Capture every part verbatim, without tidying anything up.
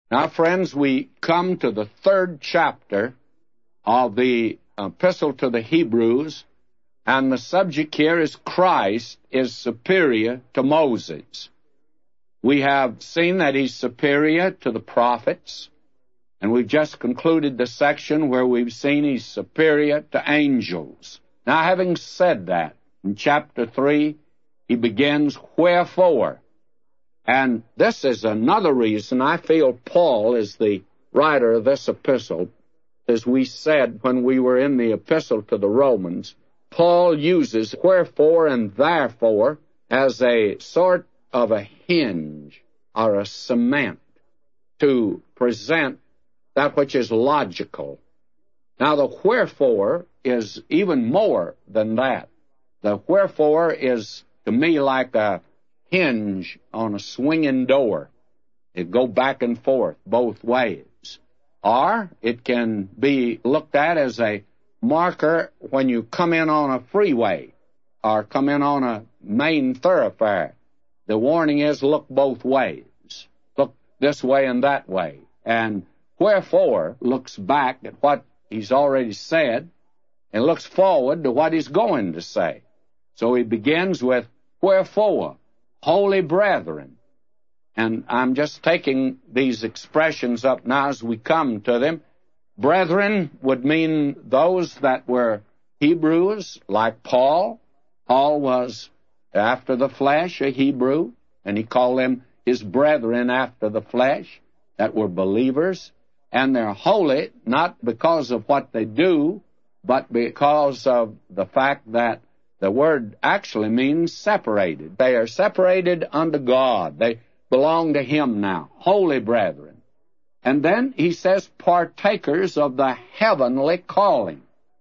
Now, friends, we come to the third chapter of the Epistle to the Hebrews, and the subject here is Christ is superior to Moses. We have seen that he's superior to the prophets, and we've just concluded the section where we've seen he's superior to angels. Now, having said that, in chapter three, he begins, wherefore. And this is another reason I feel Paul is the writer of this epistle. As we said when we were in the epistle to the Romans, Paul uses wherefore and therefore as a sort of a hinge or a cement to present that which is logical. Now, the wherefore is even more than that. The wherefore is, to me, like a hinge on a swinging door. It go back and forth both ways. Or it can be looked at as a marker when you come in on a freeway or come in on a main thoroughfare. The warning is look both ways. Look this way and that way. And wherefore looks back at what he's already said and looks forward to what he's going to say. So he begins with wherefore, holy brethren. And I'm just taking these expressions up now as we come to them. Brethren would mean those that were Hebrews, like Paul. Paul was, after the flesh, a Hebrew, and he called them his brethren after the flesh, that were believers. And they're holy, not because of what they do, but because of the fact that the word actually means separated. They are separated unto God. They belong to Him now, holy brethren. And then he says, partakers of the heavenly calling.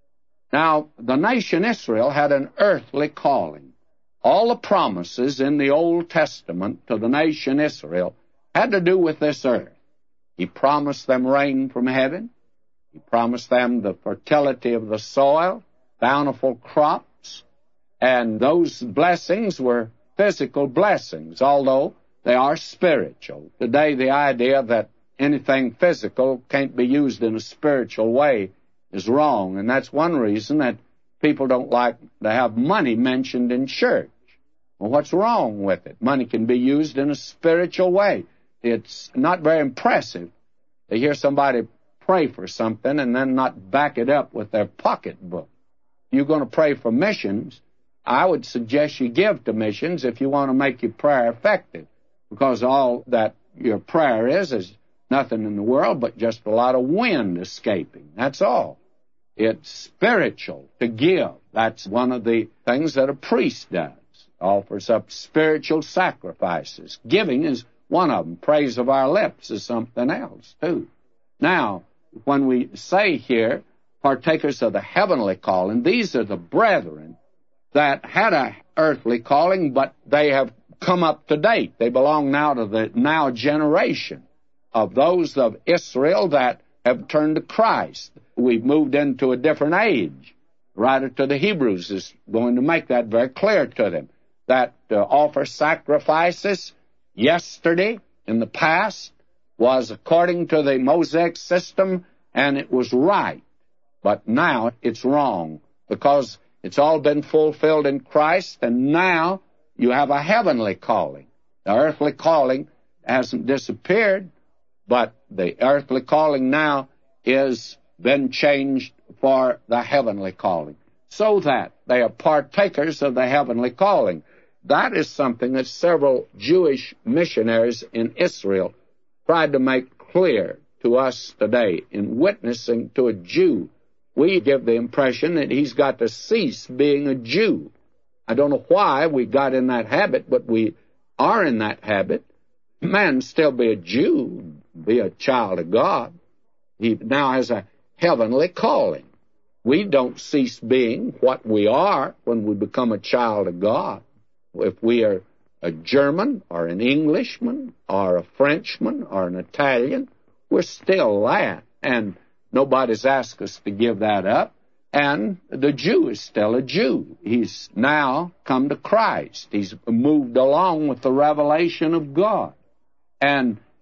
Now, the nation Israel had an earthly calling. All the promises in the Old Testament to the nation Israel had to do with this earth. He promised them rain from heaven. He promised them the fertility of the soil, bountiful crops, and those blessings were physical blessings, although they are spiritual. Today, the idea that anything physical can't be used in a spiritual way is wrong, and that's one reason that people don't like to have money mentioned in church. Well, what's wrong with it? Money can be used in a spiritual way. It's not very impressive to hear somebody pray for something and then not back it up with their pocketbook. If you're going to pray for missions, I would suggest you give to missions if you want to make your prayer effective, because all that your prayer is is nothing in the world but just a lot of wind escaping. That's all. It's spiritual to give. That's one of the things that a priest does, offers up spiritual sacrifices. Giving is one of them. Praise of our lips is something else, too. Now, when we say here, partakers of the heavenly calling, these are the brethren that had a earthly calling, but they have come up to date. They belong now to the now generation of those of Israel that have turned to Christ. We've moved into a different age. The writer to the Hebrews is going to make that very clear to them, that uh, offer sacrifices yesterday, in the past, was according to the Mosaic system, and it was right. But now it's wrong, because it's all been fulfilled in Christ, and now you have a heavenly calling. The earthly calling hasn't disappeared, but the earthly calling now is been changed for the heavenly calling, so that they are partakers of the heavenly calling. That is something that several Jewish missionaries in Israel tried to make clear to us today. In witnessing to a Jew, we give the impression that he's got to cease being a Jew. I don't know why we got in that habit, but we are in that habit. Man still be a Jew, be a child of God. He now has a heavenly calling. We don't cease being what we are when we become a child of God. If we are a German or an Englishman or a Frenchman or an Italian, we're still that. And nobody's asked us to give that up. And the Jew is still a Jew. He's now come to Christ. He's moved along with the revelation of God. And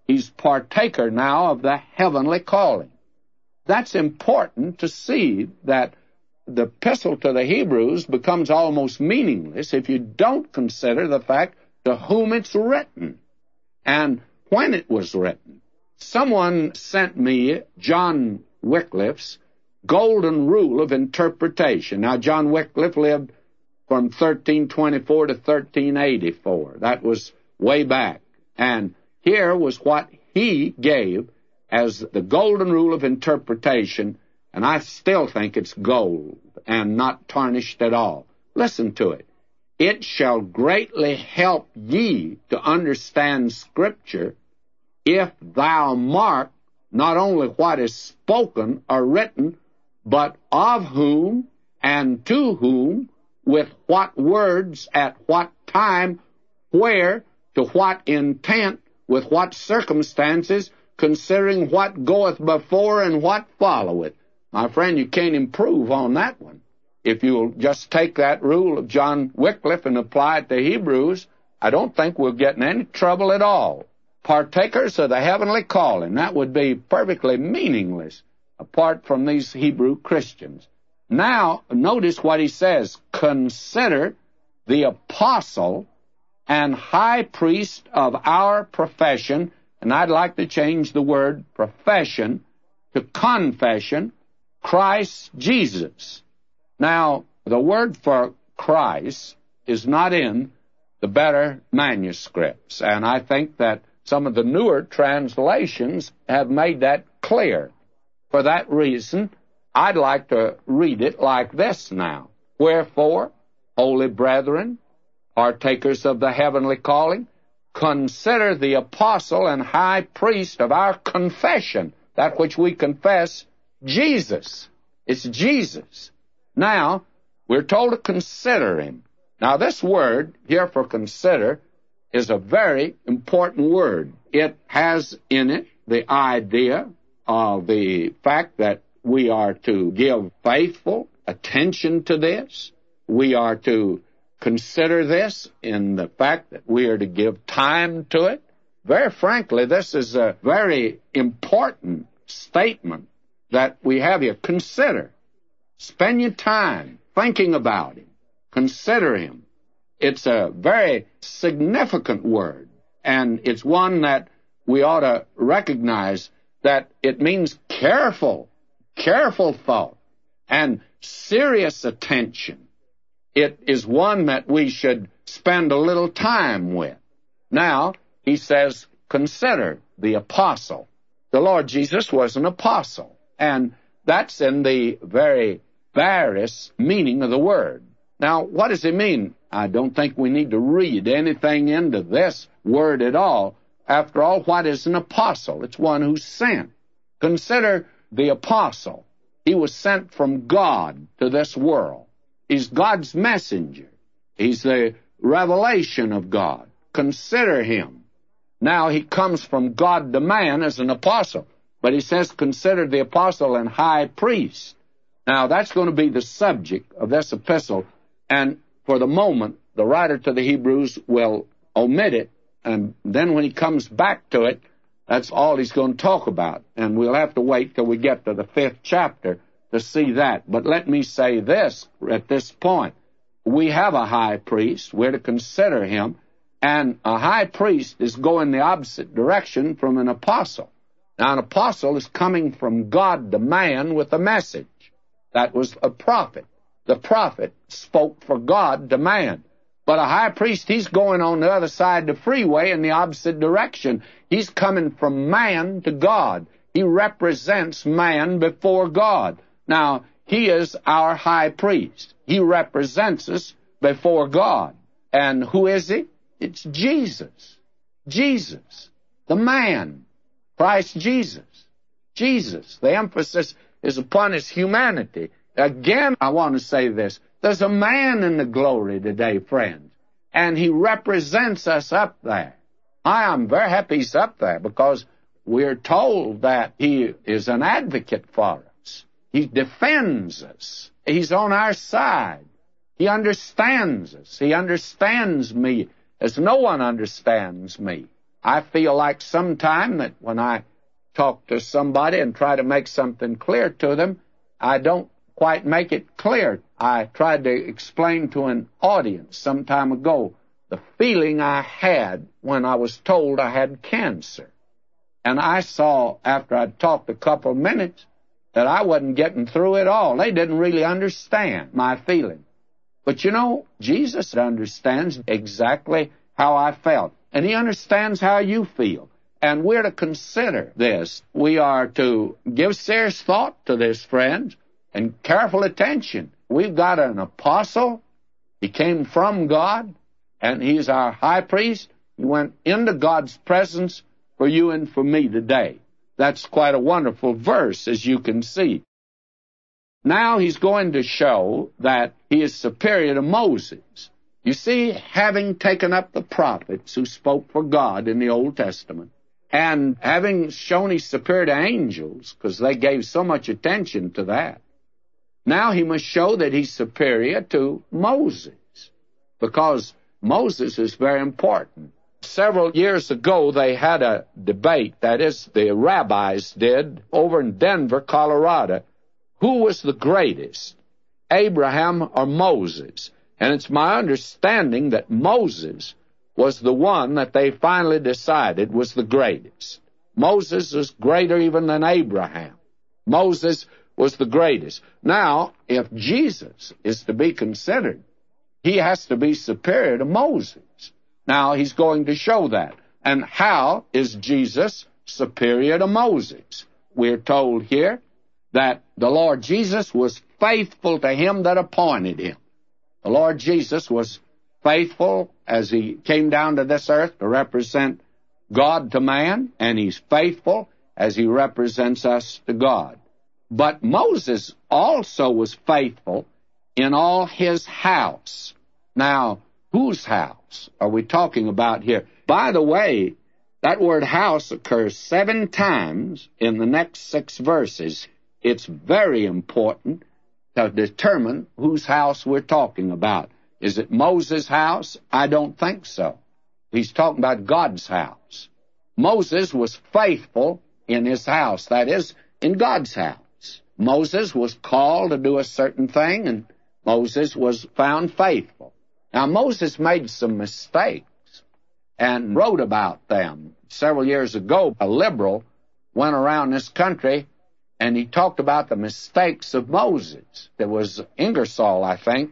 He's partaker now of the heavenly calling. That's important to see that the epistle to the Hebrews becomes almost meaningless if you don't consider the fact to whom it's written and when it was written. Someone sent me John Wycliffe's Golden Rule of Interpretation. Now, John Wycliffe lived from thirteen twenty-four to thirteen eighty-four. That was way back. And here was what he gave as the Golden Rule of Interpretation, and I still think it's gold and not tarnished at all. Listen to it. It shall greatly help ye to understand Scripture if thou mark not only what is spoken or written, but of whom and to whom, with what words, at what time, where, to what intent, with what circumstances, considering what goeth before and what followeth. My friend, you can't improve on that one. If you'll just take that rule of John Wycliffe and apply it to Hebrews, I don't think we'll get in any trouble at all. Partakers of the heavenly calling, that would be perfectly meaningless apart from these Hebrew Christians. Now, notice what he says. Consider the apostle and high priest of our profession, and I'd like to change the word profession to confession, Christ Jesus. Now, the word for Christ is not in the better manuscripts, and I think that some of the newer translations have made that clear. For that reason, I'd like to read it like this now. Wherefore, holy brethren, partakers of the heavenly calling, consider the apostle and high priest of our confession, that which we confess, Jesus. It's Jesus. Now, we're told to consider him. Now, this word here for consider is a very important word. It has in it the idea of the fact that we are to give faithful attention to this. We are to consider this in the fact that we are to give time to it. Very frankly, this is a very important statement that we have here. Consider. Spend your time thinking about him. Consider him. It's a very significant word, and it's one that we ought to recognize that it means careful, careful thought, and serious attention. It is one that we should spend a little time with. Now, he says, consider the apostle. The Lord Jesus was an apostle, and that's in the very various meaning of the word. Now, what does it mean? I don't think we need to read anything into this word at all. After all, what is an apostle? It's one who's sent. Consider the apostle. He was sent from God to this world. He's God's messenger. He's the revelation of God. Consider him. Now, he comes from God to man as an apostle. But he says, consider the apostle and high priest. Now, that's going to be the subject of this epistle. And for the moment, the writer to the Hebrews will omit it. And then when he comes back to it, that's all he's going to talk about. And we'll have to wait till we get to the fifth chapter to see that. But let me say this at this point. We have a high priest. We're to consider him. And a high priest is going the opposite direction from an apostle. Now, an apostle is coming from God to man with a message. That was a prophet. The prophet spoke for God to man. But a high priest, he's going on the other side of the freeway in the opposite direction. He's coming from man to God. He represents man before God. Now, he is our high priest. He represents us before God. And who is he? It's Jesus. Jesus, the man. Christ Jesus. Jesus. The emphasis is upon his humanity. Again, I want to say this. There's a man in the glory today, friends, and he represents us up there. I am very happy he's up there because we're told that he is an advocate for us. He defends us. He's on our side. He understands us. He understands me as no one understands me. I feel like sometime that when I talk to somebody and try to make something clear to them, I don't quite make it clear. I tried to explain to an audience some time ago the feeling I had when I was told I had cancer. And I saw, after I'd talked a couple of minutes, that I wasn't getting through at all. They didn't really understand my feeling. But you know, Jesus understands exactly how I felt. And He understands how you feel. And we're to consider this. We are to give serious thought to this, friends, and careful attention. We've got an apostle. He came from God, and he's our high priest. He went into God's presence for you and for me today. That's quite a wonderful verse, as you can see. Now he's going to show that he is superior to Moses. You see, having taken up the prophets who spoke for God in the Old Testament, and having shown he's superior to angels, because they gave so much attention to that, now he must show that he's superior to Moses, because Moses is very important. Several years ago, they had a debate, that is, the rabbis did, over in Denver, Colorado. Who was the greatest, Abraham or Moses? And it's my understanding that Moses was the one that they finally decided was the greatest. Moses was greater even than Abraham. Moses was the greatest. Now, if Jesus is to be considered, he has to be superior to Moses. Now, he's going to show that. And how is Jesus superior to Moses? We're told here that the Lord Jesus was faithful to him that appointed him. The Lord Jesus was faithful as he came down to this earth to represent God to man, and he's faithful as he represents us to God. But Moses also was faithful in all his house. Now, whose house are we talking about here? By the way, that word house occurs seven times in the next six verses. It's very important to determine whose house we're talking about. Is it Moses' house? I don't think so. He's talking about God's house. Moses was faithful in his house, that is, in God's house. Moses was called to do a certain thing, and Moses was found faithful. Now, Moses made some mistakes and wrote about them. Several years ago, a liberal went around this country and he talked about the mistakes of Moses. There was Ingersoll, I think,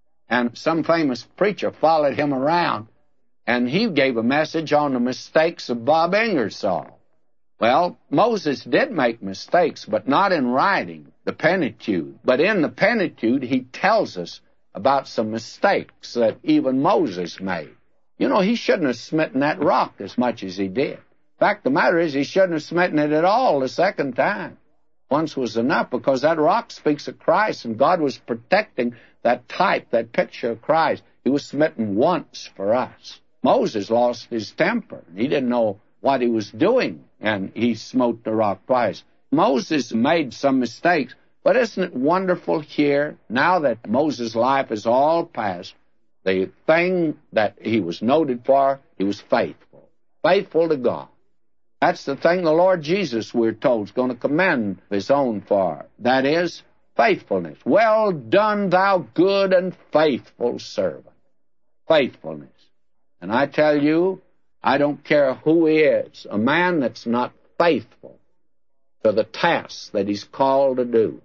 and some famous preacher followed him around, and he gave a message on the mistakes of Bob Ingersoll. Well, Moses did make mistakes, but not in writing the Pentateuch. But in the Pentateuch, he tells us about some mistakes that even Moses made. You know, he shouldn't have smitten that rock as much as he did. In fact, the matter is, he shouldn't have smitten it at all the second time. Once was enough, because that rock speaks of Christ, and God was protecting that type, that picture of Christ. He was smitten once for us. Moses lost his temper. He didn't know what he was doing, and he smote the rock twice. Moses made some mistakes, but isn't it wonderful here, now that Moses' life is all past, the thing that he was noted for, he was faithful. Faithful to God. That's the thing the Lord Jesus, we're told, is going to commend his own for. That is, faithfulness. Well done, thou good and faithful servant. Faithfulness. And I tell you, I don't care who he is, a man that's not faithful to the tasks that he's called to do.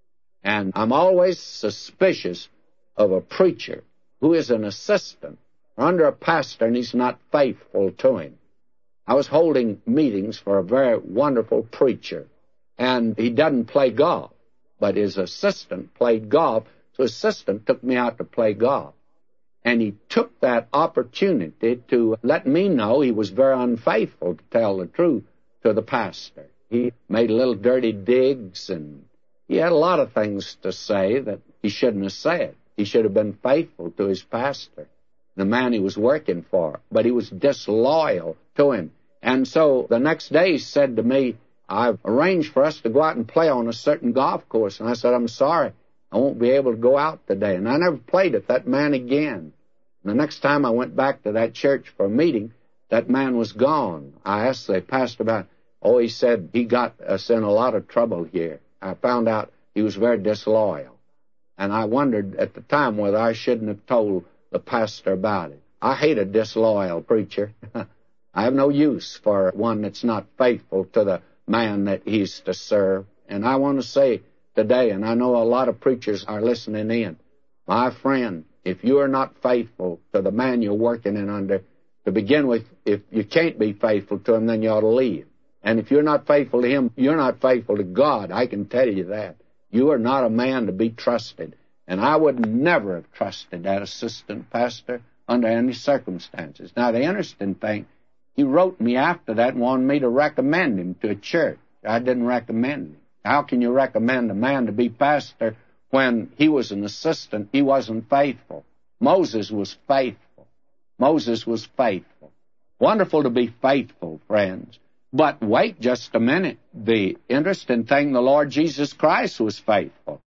And I'm always suspicious of a preacher who is an assistant under a pastor and he's not faithful to him. I was holding meetings for a very wonderful preacher, and he doesn't play golf, but his assistant played golf, so his assistant took me out to play golf. And he took that opportunity to let me know he was very unfaithful, to tell the truth, to the pastor. He made little dirty digs, and he had a lot of things to say that he shouldn't have said. He should have been faithful to his pastor, the man he was working for, but he was disloyal to him. And so the next day he said to me, I've arranged for us to go out and play on a certain golf course. And I said, I'm sorry, I won't be able to go out today. And I never played at that man again. And the next time I went back to that church for a meeting, that man was gone. I asked the pastor about, oh, he said he got us in a lot of trouble here. I found out he was very disloyal. And I wondered at the time whether I shouldn't have told the pastor about it. I hate a disloyal preacher. I have no use for one that's not faithful to the man that he's to serve. And I want to say today, and I know a lot of preachers are listening in, my friend, if you are not faithful to the man you're working in under, to begin with, if you can't be faithful to him, then you ought to leave. And if you're not faithful to him, you're not faithful to God. I can tell you that. You are not a man to be trusted. And I would never have trusted that assistant pastor under any circumstances. Now, the interesting thing, he wrote me after that and wanted me to recommend him to a church. I didn't recommend him. How can you recommend a man to be pastor when he was an assistant? He wasn't faithful. Moses was faithful. Moses was faithful. Wonderful to be faithful, friends. But wait just a minute. The interesting thing, the Lord Jesus Christ was faithful.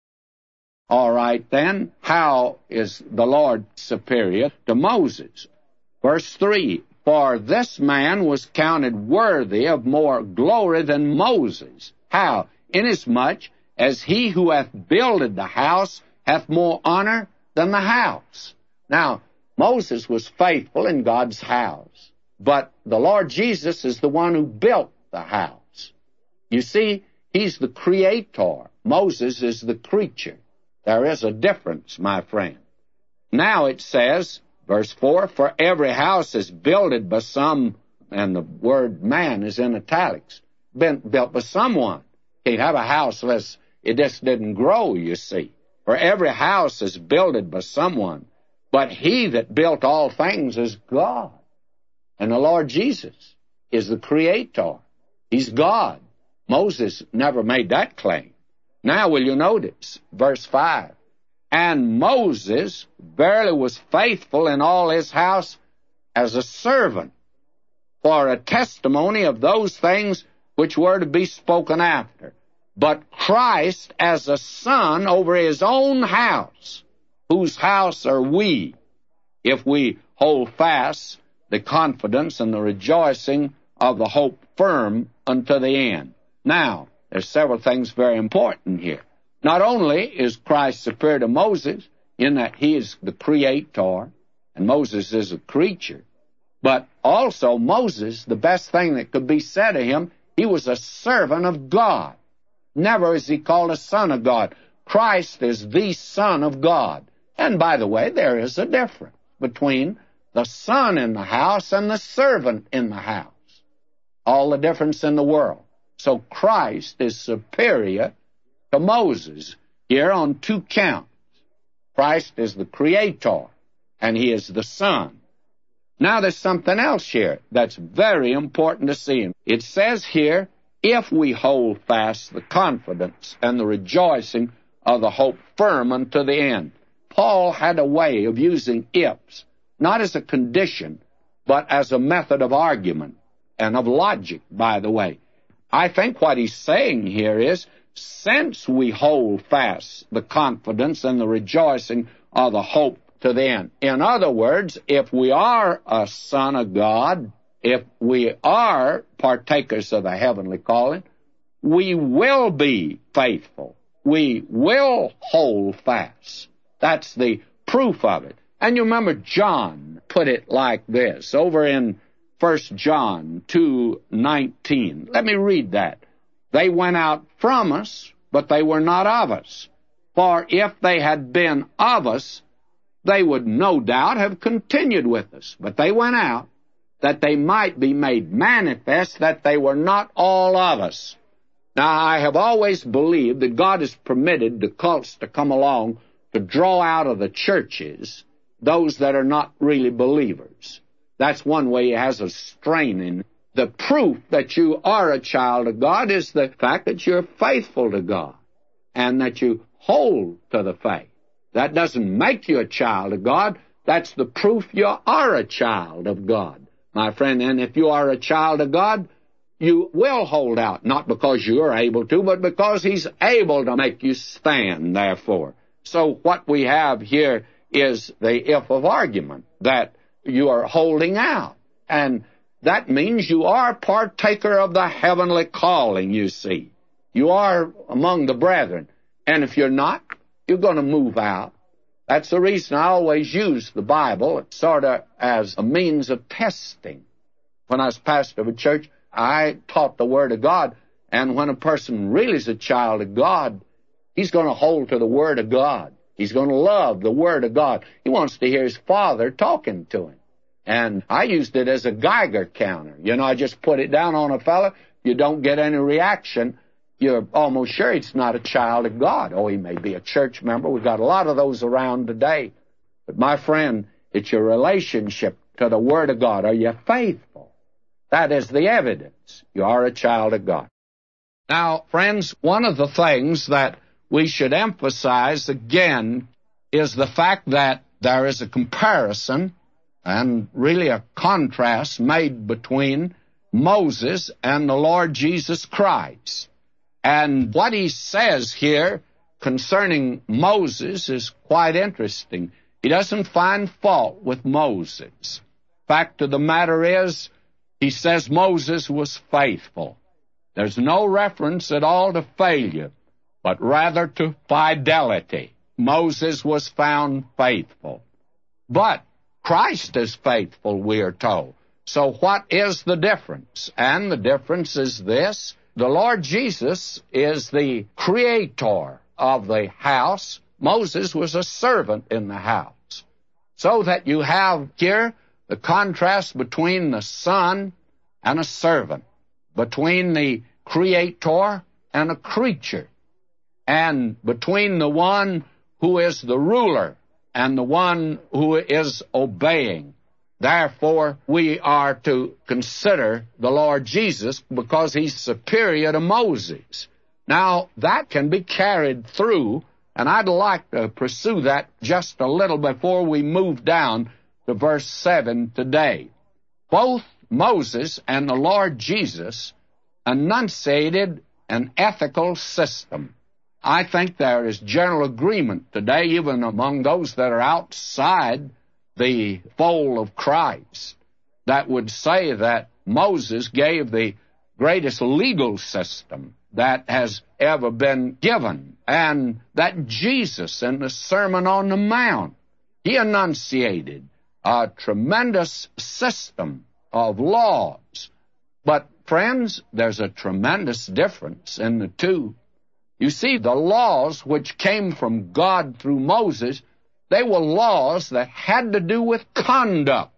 All right, then, how is the Lord superior to Moses? Verse three, for this man was counted worthy of more glory than Moses. How? Inasmuch as he who hath builded the house hath more honor than the house. Now, Moses was faithful in God's house, but the Lord Jesus is the one who built the house. You see, he's the creator. Moses is the creature. There is a difference, my friend. Now it says, verse four, for every house is builded by some, and the word man is in italics, been built by someone. Can't have a house unless it just didn't grow, you see. For every house is builded by someone, but he that built all things is God. And the Lord Jesus is the creator. He's God. Moses never made that claim. Now will you notice, verse five, and Moses verily was faithful in all his house as a servant, for a testimony of those things which were to be spoken after. But Christ as a son over his own house, whose house are we, if we hold fast the confidence and the rejoicing of the hope firm unto the end. Now, there's several things very important here. Not only is Christ superior to Moses in that he is the creator and Moses is a creature, but also Moses, the best thing that could be said of him, he was a servant of God. Never is he called a son of God. Christ is the Son of God. And by the way, there is a difference between the son in the house and the servant in the house. All the difference in the world. So Christ is superior to Moses here on two counts. Christ is the creator, and he is the Son. Now there's something else here that's very important to see. It says here, if we hold fast the confidence and the rejoicing of the hope firm unto the end. Paul had a way of using ifs, not as a condition, but as a method of argument and of logic, by the way. I think what he's saying here is, since we hold fast the confidence and the rejoicing of the hope to the end. In other words, if we are a son of God, if we are partakers of the heavenly calling, we will be faithful. We will hold fast. That's the proof of it. And you remember John put it like this, over in First John two nineteen. Let me read that. They went out from us, but they were not of us. For if they had been of us, they would no doubt have continued with us. But they went out, that they might be made manifest that they were not all of us. Now, I have always believed that God has permitted the cults to come along to draw out of the churches those that are not really believers. That's one way he has a straining. The proof that you are a child of God is the fact that you're faithful to God and that you hold to the faith. That doesn't make you a child of God. That's the proof you are a child of God, my friend. And if you are a child of God, you will hold out, not because you are able to, but because he's able to make you stand, therefore. So what we have here is the if of argument, that you are holding out. And that means you are partaker of the heavenly calling, you see. You are among the brethren. And if you're not, you're going to move out. That's the reason I always use the Bible sort of as a means of testing. When I was pastor of a church, I taught the Word of God. And when a person really is a child of God, he's going to hold to the Word of God. He's going to love the Word of God. He wants to hear his Father talking to him. And I used it as a Geiger counter. You know, I just put it down on a fella. You don't get any reaction. You're almost sure he's not a child of God. Oh, he may be a church member. We've got a lot of those around today. But my friend, it's your relationship to the Word of God. Are you faithful? That is the evidence. You are a child of God. Now, friends, one of the things that we should emphasize again is the fact that there is a comparison and really a contrast made between Moses and the Lord Jesus Christ. And what he says here concerning Moses is quite interesting. He doesn't find fault with Moses. Fact of the matter is, he says Moses was faithful. There's no reference at all to failure, but rather to fidelity. Moses was found faithful. But Christ is faithful, we are told. So what is the difference? And the difference is this. The Lord Jesus is the creator of the house. Moses was a servant in the house. So that you have here the contrast between the son and a servant, between the creator and a creature, and between the one who is the ruler and the one who is obeying. Therefore, we are to consider the Lord Jesus because he's superior to Moses. Now, that can be carried through, and I'd like to pursue that just a little before we move down to verse seven today. Both Moses and the Lord Jesus enunciated an ethical system. I think there is general agreement today, even among those that are outside the fold of Christ, that would say that Moses gave the greatest legal system that has ever been given, and that Jesus in the Sermon on the Mount, he enunciated a tremendous system of laws. But, friends, there's a tremendous difference in the two. You see, the laws which came from God through Moses, they were laws that had to do with conduct.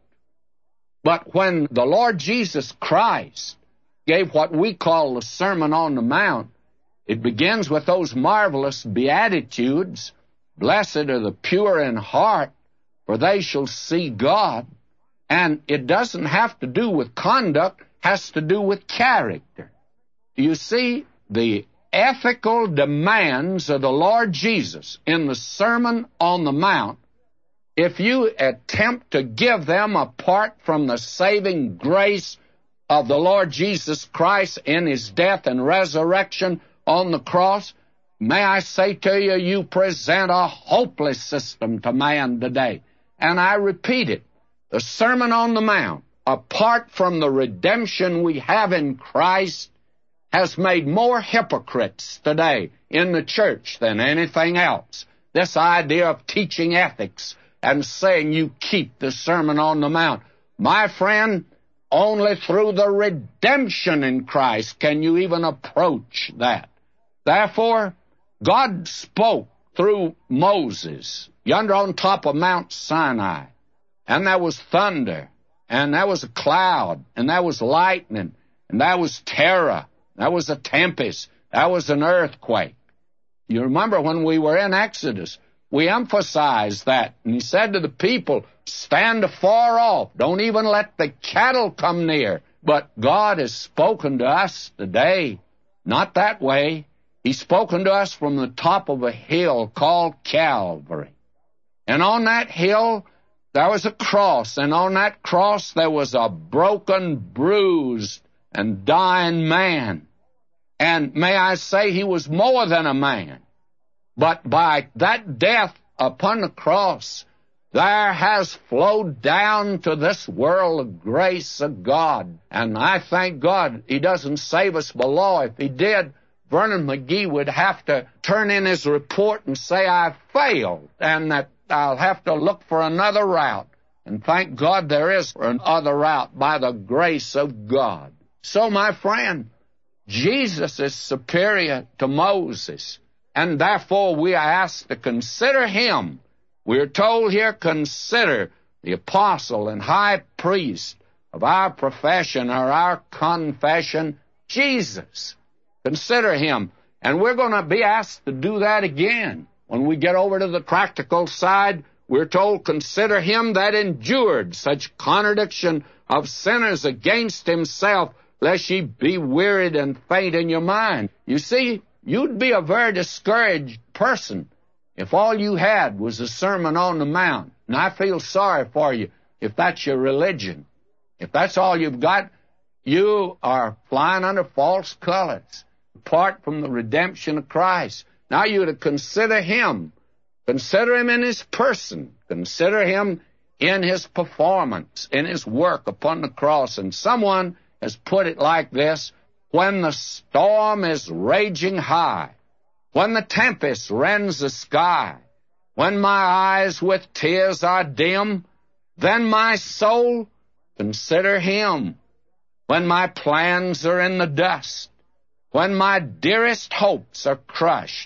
But when the Lord Jesus Christ gave what we call the Sermon on the Mount, it begins with those marvelous Beatitudes. Blessed are the pure in heart, for they shall see God. And it doesn't have to do with conduct, has to do with character. You see, the ethical demands of the Lord Jesus in the Sermon on the Mount, if you attempt to give them apart from the saving grace of the Lord Jesus Christ in his death and resurrection on the cross, may I say to you, you present a hopeless system to man today. And I repeat it, the Sermon on the Mount, apart from the redemption we have in Christ, has made more hypocrites today in the church than anything else. This idea of teaching ethics and saying you keep the Sermon on the Mount. My friend, only through the redemption in Christ can you even approach that. Therefore, God spoke through Moses yonder on top of Mount Sinai, and there was thunder, and there was a cloud, and there was lightning, and there was terror. That was a tempest. That was an earthquake. You remember when we were in Exodus, we emphasized that. And he said to the people, stand afar off. Don't even let the cattle come near. But God has spoken to us today, not that way. He's spoken to us from the top of a hill called Calvary. And on that hill, there was a cross. And on that cross, there was a broken, bruised, and dying man. And may I say, he was more than a man. But by that death upon the cross, there has flowed down to this world the grace of God. And I thank God He doesn't save us below. If He did, Vernon McGee would have to turn in his report and say, I failed, and that I'll have to look for another route. And thank God there is another route by the grace of God. So, my friend, Jesus is superior to Moses, and therefore we are asked to consider Him. We're told here, consider the apostle and high priest of our profession or our confession, Jesus. Consider Him. And we're going to be asked to do that again. When we get over to the practical side, we're told, consider Him that endured such contradiction of sinners against Himself, lest ye be wearied and faint in your mind. You see, you'd be a very discouraged person if all you had was a Sermon on the Mount. And I feel sorry for you if that's your religion. If that's all you've got, you are flying under false colors, apart from the redemption of Christ. Now you're to consider Him. Consider Him in His person. Consider Him in His performance, in His work upon the cross. And someone has put it like this: when the storm is raging high, when the tempest rends the sky, when my eyes with tears are dim, then my soul, consider Him. When my plans are in the dust, when my dearest hopes are crushed,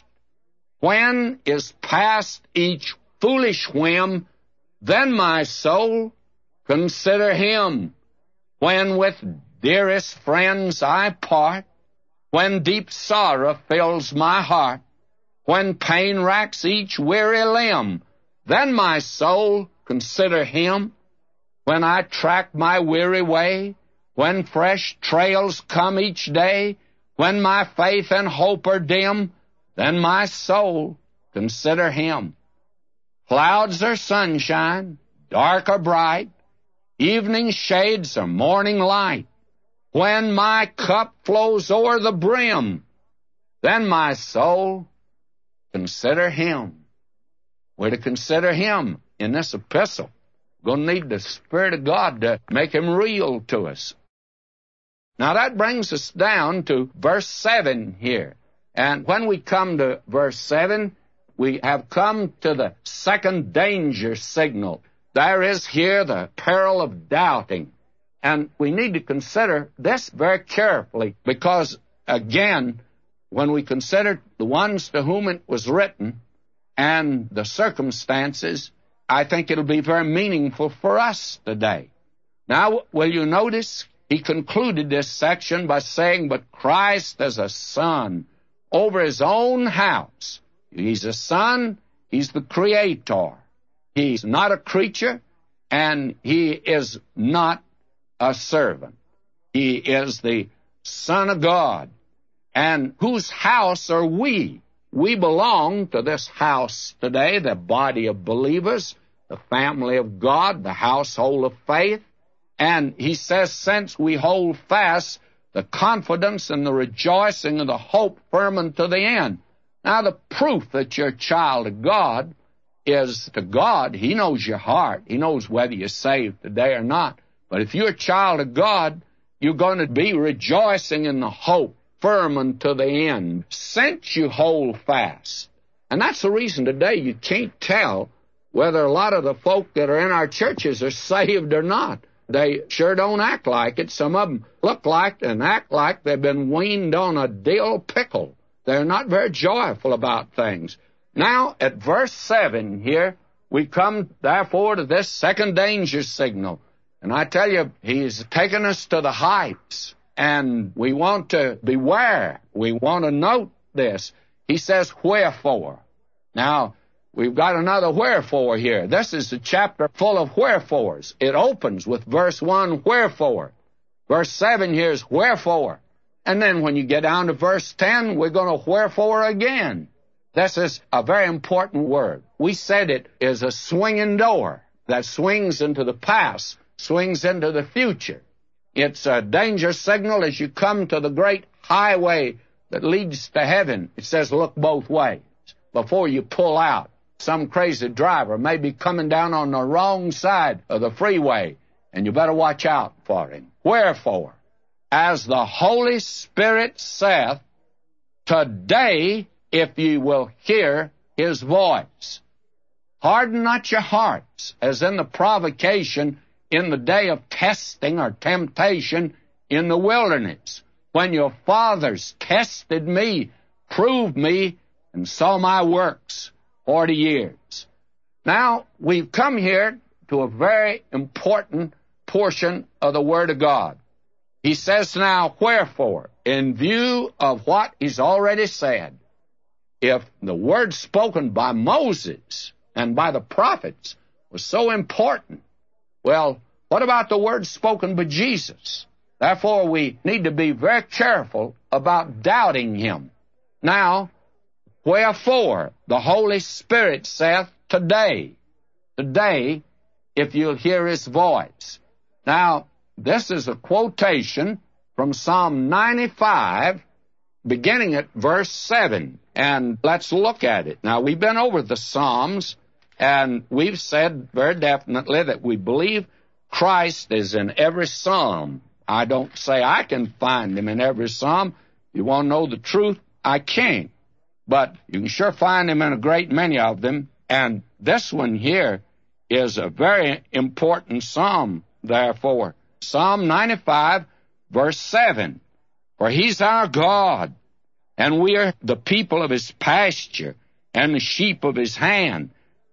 when is past each foolish whim, then my soul, consider Him. When with dearest friends I part, when deep sorrow fills my heart, when pain racks each weary limb, then my soul, consider Him. When I track my weary way, when fresh trails come each day, when my faith and hope are dim, then my soul, consider Him. Clouds or sunshine, dark or bright, evening shades or morning light, when my cup flows o'er the brim, then my soul, consider Him. We're to consider Him in this epistle. We're going to need the Spirit of God to make Him real to us. Now that brings us down to verse seven here. And when we come to verse seven, we have come to the second danger signal. There is here the peril of doubting. And we need to consider this very carefully because, again, when we consider the ones to whom it was written and the circumstances, I think it'll be very meaningful for us today. Now, will you notice he concluded this section by saying, but Christ as a son over His own house. He's a son, He's the creator. He's not a creature, and He is not a servant. He is the Son of God. And whose house are we? We belong to this house today, the body of believers, the family of God, the household of faith. And he says, since we hold fast the confidence and the rejoicing of the hope firm unto the end. Now, the proof that you're a child of God is to God. He knows your heart. He knows whether you're saved today or not. But if you're a child of God, you're going to be rejoicing in the hope firm unto the end, since you hold fast. And that's the reason today you can't tell whether a lot of the folk that are in our churches are saved or not. They sure don't act like it. Some of them look like and act like they've been weaned on a dill pickle. They're not very joyful about things. Now, at verse seven here, we come, therefore, to this second danger signal. And I tell you, he's taken us to the heights, and we want to beware. We want to note this. He says, wherefore. Now, we've got another wherefore here. This is a chapter full of wherefores. It opens with verse one, wherefore. Verse seven here is wherefore. And then when you get down to verse ten, we're going to wherefore again. This is a very important word. We said it is a swinging door that swings into the past, swings into the future. It's a danger signal as you come to the great highway that leads to heaven. It says look both ways before you pull out. some crazy driver may be coming down on the wrong side of the freeway, and you better watch out for him. Wherefore, as the Holy Spirit saith, today, if ye will hear his voice, harden not your hearts, as in the provocation in the day of testing or temptation in the wilderness, when your fathers tested me, proved me, and saw my works forty years. Now, we've come here to a very important portion of the Word of God. He says now, wherefore, in view of what he's already said, if the word spoken by Moses and by the prophets was so important, well, what about the word spoken by Jesus? Therefore, we need to be very careful about doubting him. Now, wherefore, the Holy Spirit saith, today, today, if you'll hear his voice. Now, this is a quotation from Psalm ninety-five, beginning at verse seven. And let's look at it. Now, we've been over the Psalms, and we've said very definitely that we believe Christ is in every psalm. I don't say I can find him in every psalm. If you want to know the truth, I can't. But you can sure find him in a great many of them. And this one here is a very important psalm, therefore. Psalm ninety-five, verse seven. For he's our God, and we are the people of his pasture, and the sheep of his hand.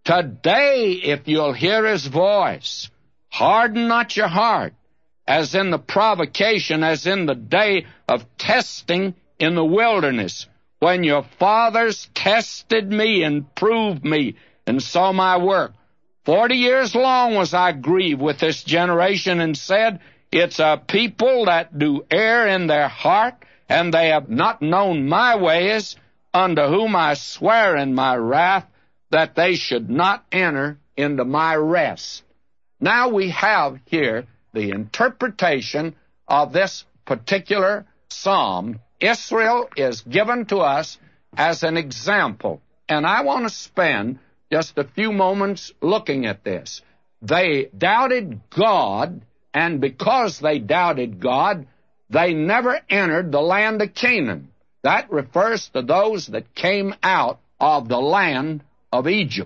Today, if you'll hear his voice, harden not your heart, as in the provocation, as in the day of testing in the wilderness, when your fathers tested me and proved me and saw my work. Forty years long was I grieved with this generation, and said, it's a people that do err in their heart, and they have not known my ways, unto whom I swear in my wrath, that they should not enter into my rest. Now we have here the interpretation of this particular psalm. Israel is given to us as an example, and I want to spend just a few moments looking at this. They doubted God, and because they doubted God, they never entered the land of Canaan. That refers to those that came out of the land of Egypt.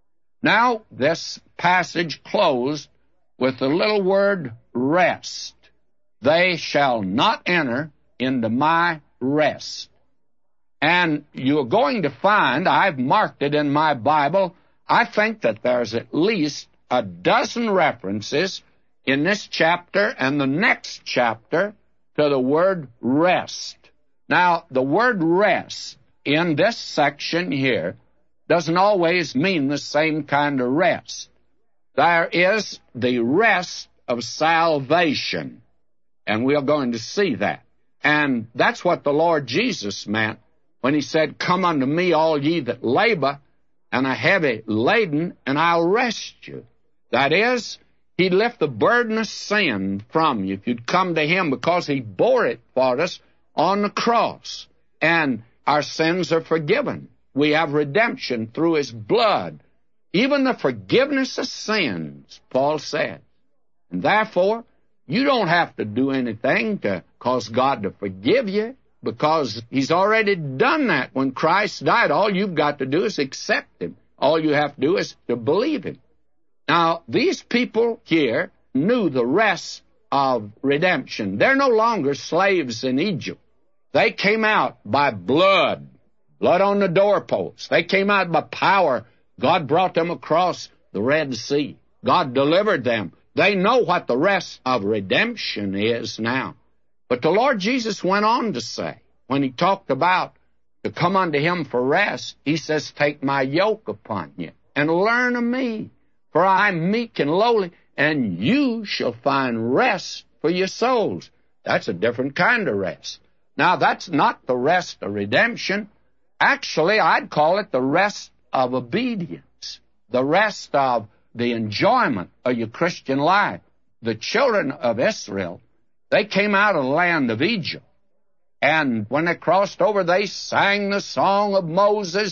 Now, this passage closed with the little word rest. They shall not enter into my rest. And you're going to find, I've marked it in my Bible, I think that there's at least a dozen references in this chapter and the next chapter to the word rest. Now, the word rest in this section here doesn't always mean the same kind of rest. There is the rest of salvation, and we're going to see that. And that's what the Lord Jesus meant when he said, come unto me, all ye that labor and are heavy laden, and I'll rest you. That is, he'd lift the burden of sin from you if you'd come to him, because he bore it for us on the cross. And our sins are forgiven. We have redemption through his blood. Even the forgiveness of sins, Paul said. And therefore, you don't have to do anything to cause God to forgive you, because he's already done that when Christ died. All you've got to do is accept him. All you have to do is to believe him. Now, these people here knew the rest of redemption. They're no longer slaves in Egypt. They came out by blood, blood on the doorposts. They came out by power. God brought them across the Red Sea. God delivered them. They know what the rest of redemption is now. But the Lord Jesus went on to say, when he talked about to come unto him for rest, he says, take my yoke upon you and learn of me, for I am meek and lowly, and you shall find rest for your souls. That's a different kind of rest. Now, that's not the rest of redemption. Actually, I'd call it the rest of obedience, the rest of the enjoyment of your Christian life. The children of Israel, they came out of the land of Egypt, and when they crossed over, they sang the song of Moses,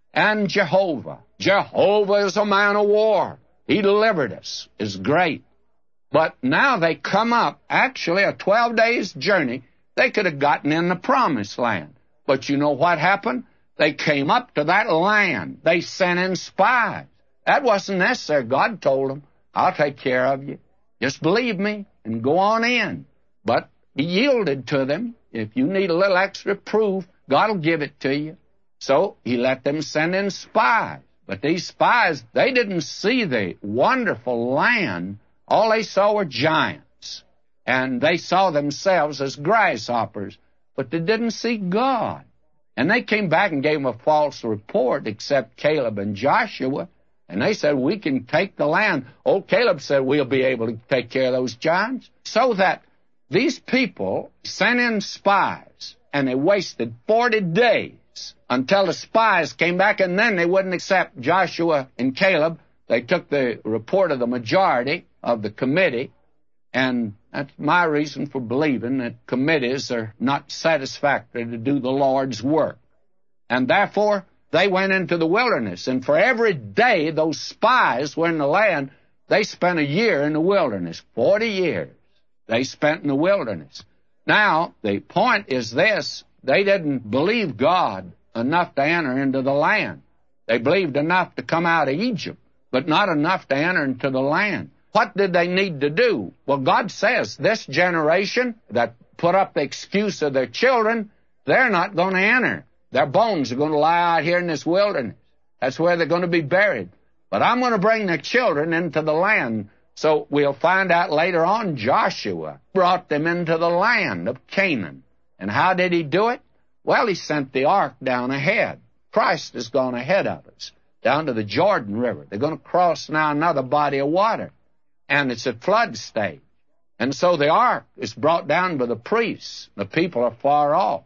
and Jehovah. Jehovah is a man of war. He delivered us. It's great. But now they come up, actually a twelve days journey, they could have gotten in the promised land. But you know what happened? They came up to that land. They sent in spies. That wasn't necessary. God told them, I'll take care of you. Just believe me and go on in. But he yielded to them. If you need a little extra proof, God will give it to you. So he let them send in spies. But these spies, they didn't see the wonderful land. All they saw were giants. And they saw themselves as grasshoppers. But they didn't see God. And they came back and gave them a false report, except Caleb and Joshua. And they said, we can take the land. Old Caleb said, we'll be able to take care of those giants. So that these people sent in spies, and they wasted forty days until the spies came back, and then they wouldn't accept Joshua and Caleb. They took the report of the majority of the committee, and that's my reason for believing that committees are not satisfactory to do the Lord's work. And therefore, they went into the wilderness, and for every day those spies were in the land, they spent a year in the wilderness, forty years they spent in the wilderness. Now, the point is this, they didn't believe God enough to enter into the land. They believed enough to come out of Egypt, but not enough to enter into the land. What did they need to do? Well, God says this generation that put up the excuse of their children, they're not going to enter. Their bones are going to lie out here in this wilderness. That's where they're going to be buried. But I'm going to bring their children into the land. So we'll find out later on Joshua brought them into the land of Canaan. And how did he do it? Well, he sent the ark down ahead. Christ has gone ahead of us down to the Jordan River. They're going to cross now another body of water. And it's at flood stage. And so the ark is brought down by the priests. The people are far off.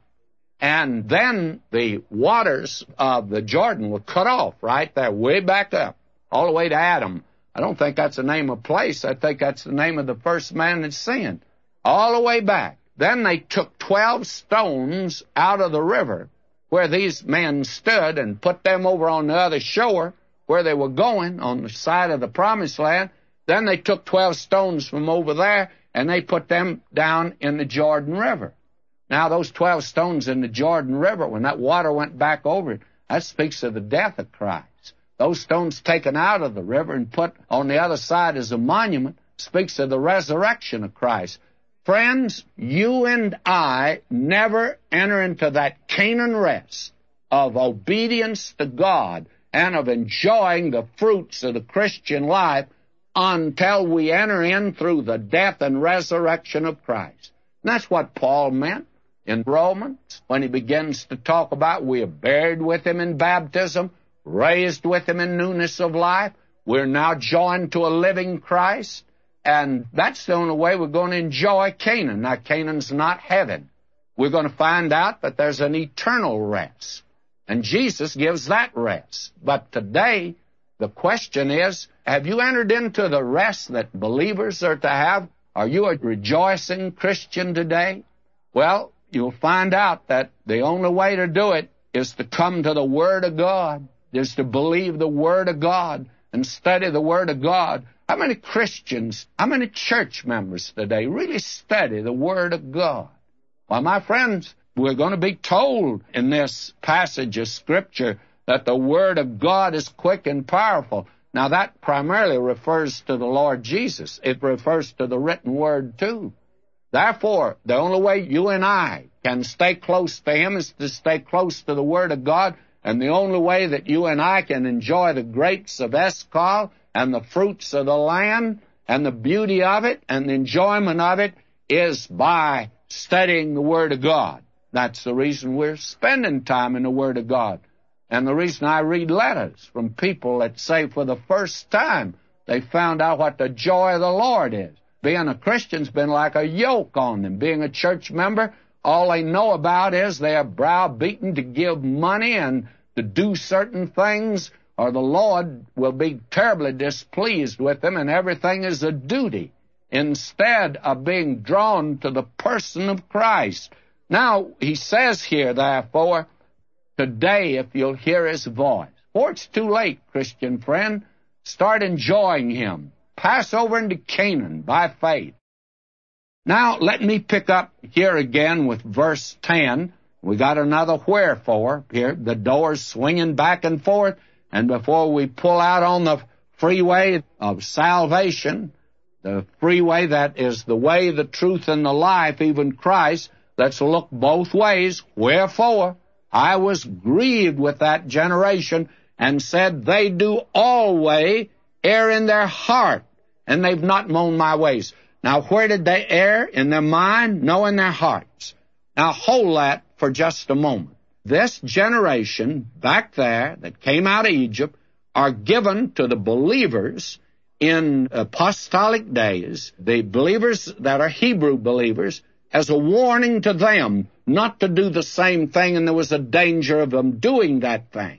And then the waters of the Jordan were cut off right there, way back up, all the way to Adam. I don't think that's the name of a place. I think that's the name of the first man that sinned. All the way back. Then they took twelve stones out of the river where these men stood and put them over on the other shore where they were going, on the side of the promised land. Then they took twelve stones from over there and they put them down in the Jordan River. Now, those twelve stones in the Jordan River, when that water went back over it, that speaks of the death of Christ. Those stones taken out of the river and put on the other side as a monument speaks of the resurrection of Christ. Friends, you and I never enter into that Canaan rest of obedience to God and of enjoying the fruits of the Christian life until we enter in through the death and resurrection of Christ. And that's what Paul meant in Romans when he begins to talk about we are buried with him in baptism, raised with him in newness of life. We're now joined to a living Christ. And that's the only way we're going to enjoy Canaan. Now, Canaan's not heaven. We're going to find out that there's an eternal rest. And Jesus gives that rest. But today, the question is, have you entered into the rest that believers are to have? Are you a rejoicing Christian today? Well, you'll find out that the only way to do it is to come to the Word of God, is to believe the Word of God and study the Word of God. How many Christians, how many church members today really study the Word of God? Well, my friends, we're going to be told in this passage of Scripture that the Word of God is quick and powerful. Now, that primarily refers to the Lord Jesus. It refers to the written Word, too. Therefore, the only way you and I can stay close to Him is to stay close to the Word of God. And the only way that you and I can enjoy the grapes of Eshcol and the fruits of the land and the beauty of it and the enjoyment of it is by studying the Word of God. That's the reason we're spending time in the Word of God. And the reason I read letters from people that say for the first time they found out what the joy of the Lord is. Being a Christian's been like a yoke on them. Being a church member, all they know about is they are browbeaten to give money and to do certain things, or the Lord will be terribly displeased with them, and everything is a duty, instead of being drawn to the person of Christ. Now, he says here, therefore, today, if you'll hear His voice, Before it's too late, Christian friend, start enjoying Him. Pass over into Canaan by faith. Now, let me pick up here again with verse ten. We got another wherefore here. The door's swinging back and forth, and before we pull out on the freeway of salvation, the freeway that is the way, the truth, and the life, even Christ, let's look both ways. Wherefore, I was grieved with that generation, and said, they do always err in their heart, and they've not known my ways. Now, where did they err? In their mind? No, in their hearts. Now, hold that for just a moment. This generation back there that came out of Egypt are given to the believers in apostolic days, the believers that are Hebrew believers, as a warning to them not to do the same thing, and there was a danger of them doing that thing.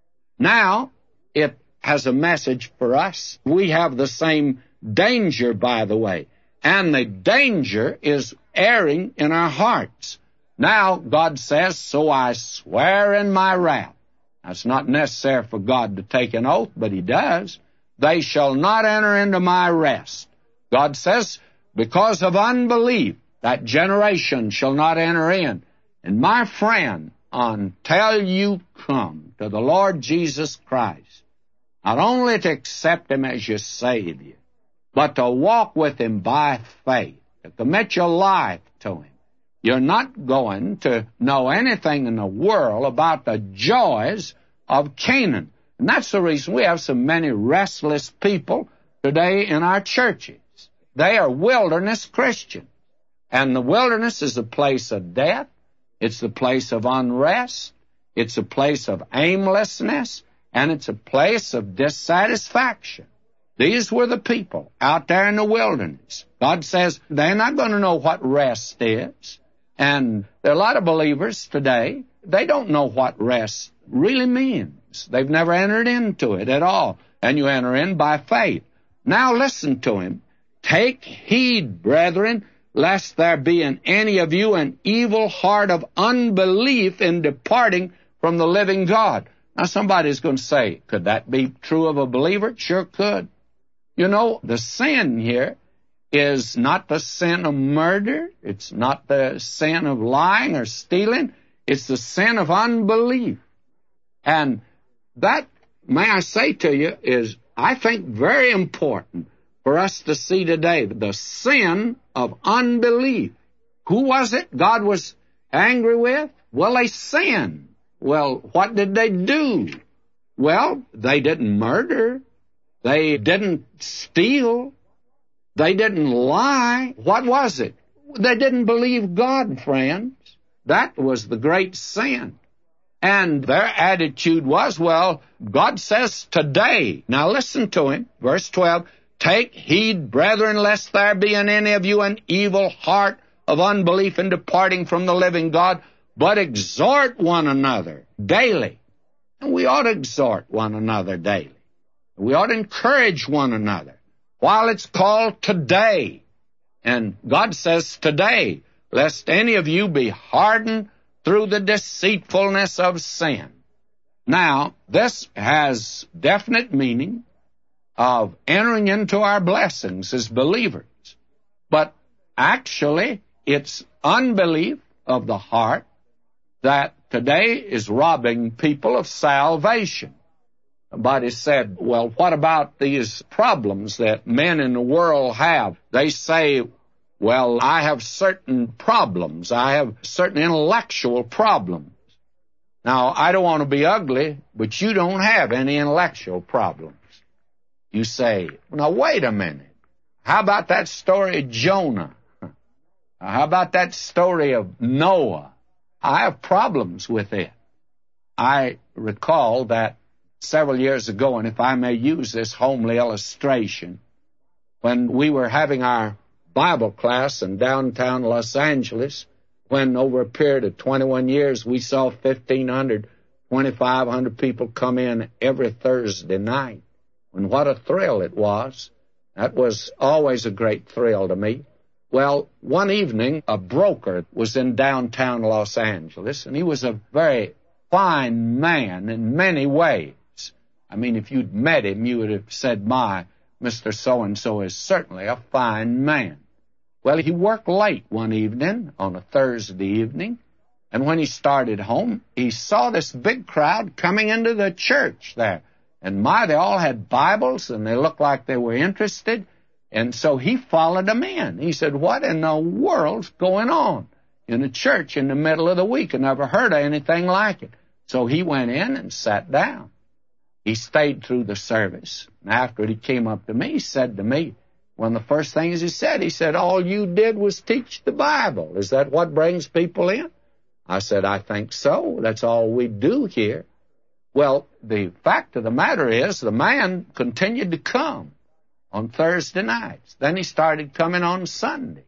Now, it has a message for us. We have the same danger, by the way, and the danger is erring in our hearts. Now, God says, so I swear in my wrath. Now, it's not necessary for God to take an oath, but He does. They shall not enter into my rest. God says, because of unbelief, that generation shall not enter in. And my friend, until you come to the Lord Jesus Christ, not only to accept Him as your Savior, but to walk with Him by faith, to commit your life to Him, you're not going to know anything in the world about the joys of Canaan. And that's the reason we have so many restless people today in our churches. They are wilderness Christians. And the wilderness is a place of death. It's the place of unrest. It's a place of aimlessness. And it's a place of dissatisfaction. These were the people out there in the wilderness. God says they're not going to know what rest is. And there are a lot of believers today, they don't know what rest really means. They've never entered into it at all. And you enter in by faith. Now listen to him. Take heed, brethren, lest there be in any of you an evil heart of unbelief in departing from the living God. Now somebody's going to say, could that be true of a believer? It sure could. You know, the sin here is not the sin of murder. It's not the sin of lying or stealing. It's the sin of unbelief. And that, may I say to you, is, I think, very important for us to see today. The sin of unbelief. Who was it God was angry with? Well, they sinned. Well, what did they do? Well, they didn't murder. They didn't steal. They didn't lie. What was it? They didn't believe God, friends. That was the great sin. And their attitude was, well, God says today. Now listen to him. Verse twelve. Take heed, brethren, lest there be in any of you an evil heart of unbelief in departing from the living God, but exhort one another daily. And we ought to exhort one another daily. We ought to encourage one another while it's called today. And God says today, lest any of you be hardened through the deceitfulness of sin. Now, this has definite meaning of entering into our blessings as believers. But actually, it's unbelief of the heart that today is robbing people of salvation. Somebody said, well, what about these problems that men in the world have? They say, well, I have certain problems. I have certain intellectual problems. Now, I don't want to be ugly, but you don't have any intellectual problems. You say, now, wait a minute. How about that story of Jonah? How about that story of Noah? I have problems with it. I recall that several years ago, and if I may use this homely illustration, when we were having our Bible class in downtown Los Angeles, when over a period of twenty-one years we saw fifteen hundred, twenty-five hundred people come in every Thursday night. And what a thrill it was. That was always a great thrill to me. Well, one evening, a broker was in downtown Los Angeles, and he was a very fine man in many ways. I mean, if you'd met him, you would have said, my, Mister So-and-so is certainly a fine man. Well, he worked late one evening, on a Thursday evening, and when he started home, he saw this big crowd coming into the church there. And my, they all had Bibles, and they looked like they were interested. And so he followed them in. He said, what in the world's going on in a church in the middle of the week? I never heard of anything like it. So he went in and sat down. He stayed through the service. And after he came up to me, he said to me, one of the first things he said, he said, all you did was teach the Bible. Is that what brings people in? I said, I think so. That's all we do here. Well, the fact of the matter is the man continued to come on Thursday nights. Then he started coming on Sunday.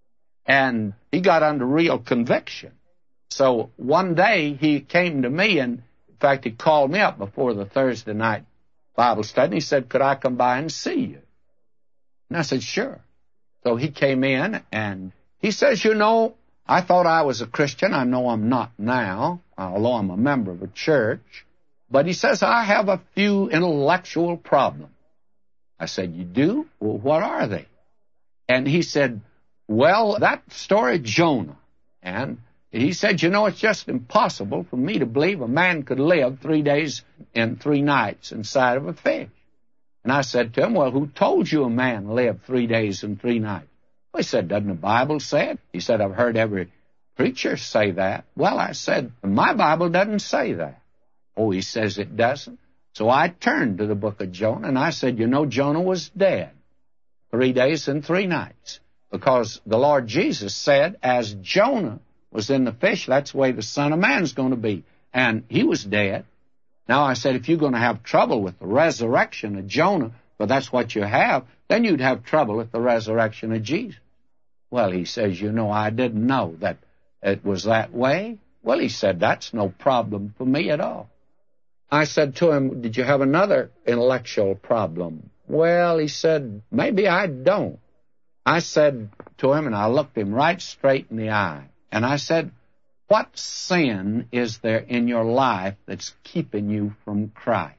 And he got under real conviction. So one day he came to me, and in fact he called me up before the Thursday night Bible study, and he said, could I come by and see you? And I said, sure. So he came in, and he says, you know, I thought I was a Christian. I know I'm not now, although I'm a member of a church. But he says, I have a few intellectual problems. I said, you do? Well, what are they? And he said, well, that story, Jonah. And he said, you know, it's just impossible for me to believe a man could live three days and three nights inside of a fish. And I said to him, well, who told you a man lived three days and three nights? Well, he said, doesn't the Bible say it? He said, I've heard every preacher say that. Well, I said, my Bible doesn't say that. Oh, he says it doesn't. So I turned to the book of Jonah, and I said, you know, Jonah was dead three days and three nights. Because the Lord Jesus said, as Jonah was in the fish, that's the way the Son of Man's going to be. And he was dead. Now, I said, if you're going to have trouble with the resurrection of Jonah, but that's what you have, then you'd have trouble with the resurrection of Jesus. Well, he says, you know, I didn't know that it was that way. Well, he said, that's no problem for me at all. I said to him, did you have another intellectual problem? Well, he said, maybe I don't. I said to him, and I looked him right straight in the eye, and I said, what sin is there in your life that's keeping you from Christ?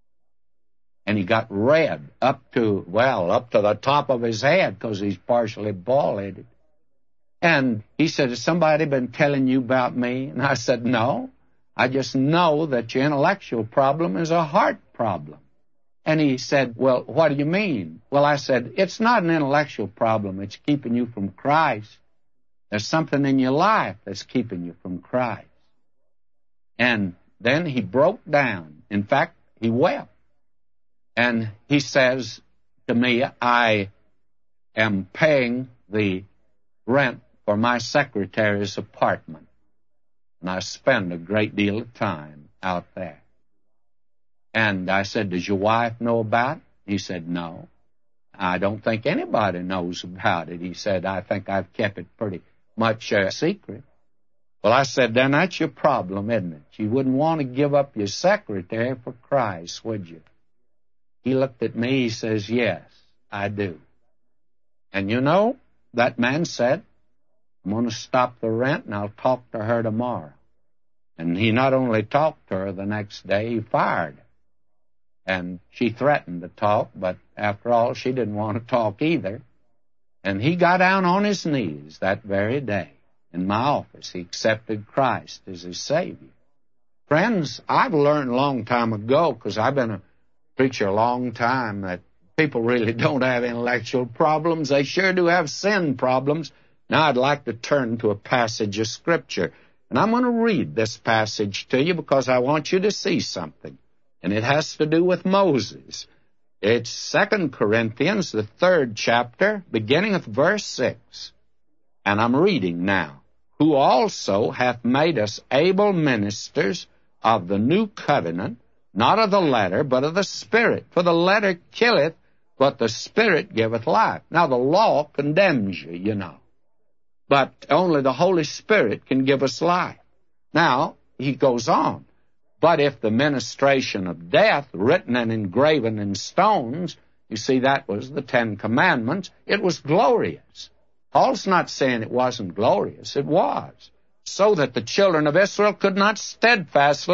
And he got red up to, well, up to the top of his head because he's partially bald-headed. And he said, has somebody been telling you about me? And I said, no. I just know that your intellectual problem is a heart problem. And he said, well, what do you mean? Well, I said, it's not an intellectual problem. It's keeping you from Christ. There's something in your life that's keeping you from Christ. And then he broke down. In fact, he wept. And he says to me, I am paying the rent for my secretary's apartment. And I spend a great deal of time out there. And I said, does your wife know about it? He said, no. I don't think anybody knows about it. He said, I think I've kept it pretty much a secret. Well, I said, then that's your problem, isn't it? You wouldn't want to give up your secretary for Christ, would you? He looked at me, he says, yes, I do. And you know, that man said, I'm going to stop the rent and I'll talk to her tomorrow. And he not only talked to her the next day, he fired her. And she threatened to talk, but after all, she didn't want to talk either. And he got down on his knees that very day in my office. He accepted Christ as his Savior. Friends, I've learned a long time ago, because I've been a preacher a long time, that people really don't have intellectual problems. They sure do have sin problems. Now I'd like to turn to a passage of Scripture. And I'm going to read this passage to you because I want you to see something. And it has to do with Moses. It's Second Corinthians, the third chapter, beginning with verse six. And I'm reading now. Who also hath made us able ministers of the new covenant, not of the letter, but of the Spirit. For the letter killeth, but the Spirit giveth life. Now the law condemns you, you know. But only the Holy Spirit can give us life. Now, he goes on. But if the ministration of death, written and engraven in stones, you see, that was the Ten Commandments, it was glorious. Paul's not saying it wasn't glorious. It was. So that the children of Israel could not steadfastly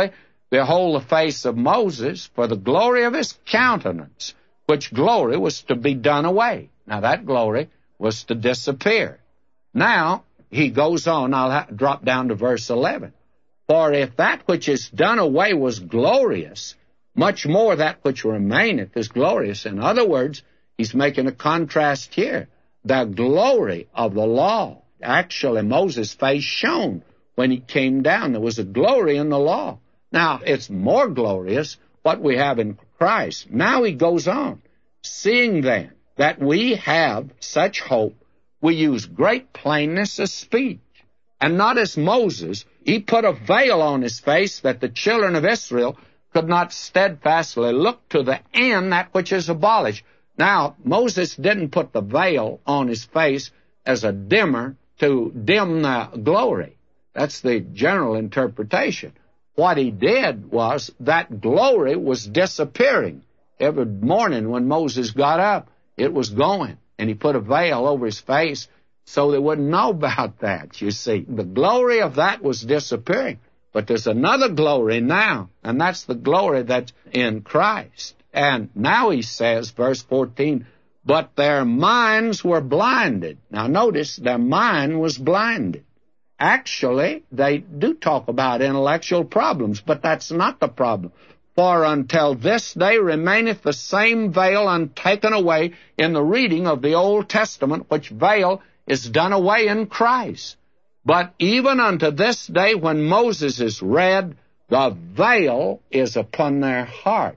behold the face of Moses, for the glory of his countenance, which glory was to be done away. Now that glory was to disappear. Now, he goes on, I'll ha- drop down to verse eleven. For if that which is done away was glorious, much more that which remaineth is glorious. In other words, he's making a contrast here. The glory of the law, actually Moses' face shone when he came down. There was a glory in the law. Now, it's more glorious what we have in Christ. Now he goes on. Seeing then that we have such hope, we use great plainness of speech. And not as Moses, he put a veil on his face that the children of Israel could not steadfastly look to the end that which is abolished. Now, Moses didn't put the veil on his face as a dimmer to dim the glory. That's the general interpretation. What he did was that glory was disappearing. Every morning when Moses got up, it was going, and he put a veil over his face so they wouldn't know about that, you see. The glory of that was disappearing. But there's another glory now, and that's the glory that's in Christ. And now he says, verse fourteen, but their minds were blinded. Now notice, their mind was blinded. Actually, they do talk about intellectual problems, but that's not the problem. For until this day remaineth the same veil untaken away in the reading of the Old Testament, which veil is done away in Christ. But even unto this day, when Moses is read, the veil is upon their heart.